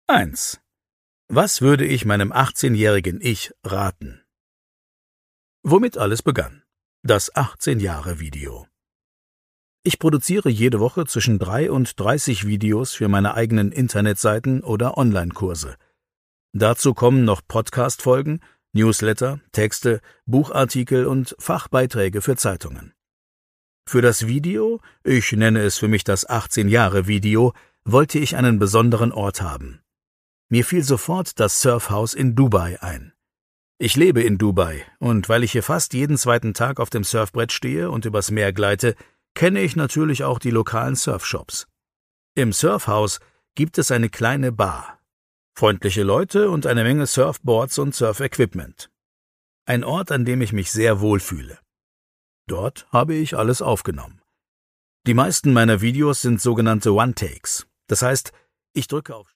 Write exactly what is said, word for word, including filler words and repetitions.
eins. Was würde ich meinem achtzehnjährigen Ich raten? Womit alles begann. Das achtzehn-Jahre-Video. Ich produziere jede Woche zwischen drei und dreißig Videos für meine eigenen Internetseiten oder Online-Kurse. Dazu kommen noch Podcast-Folgen, Newsletter, Texte, Buchartikel und Fachbeiträge für Zeitungen. Für das Video, ich nenne es für mich das achtzehn-Jahre-Video, wollte ich einen besonderen Ort haben. Mir fiel sofort das Surfhaus in Dubai ein. Ich lebe in Dubai, und weil ich hier fast jeden zweiten Tag auf dem Surfbrett stehe und übers Meer gleite, kenne ich natürlich auch die lokalen Surfshops. Im Surfhaus gibt es eine kleine Bar, freundliche Leute und eine Menge Surfboards und Surfequipment. Ein Ort, an dem ich mich sehr wohlfühle. Dort habe ich alles aufgenommen. Die meisten meiner Videos sind sogenannte One-Takes. Das heißt, ich drücke auf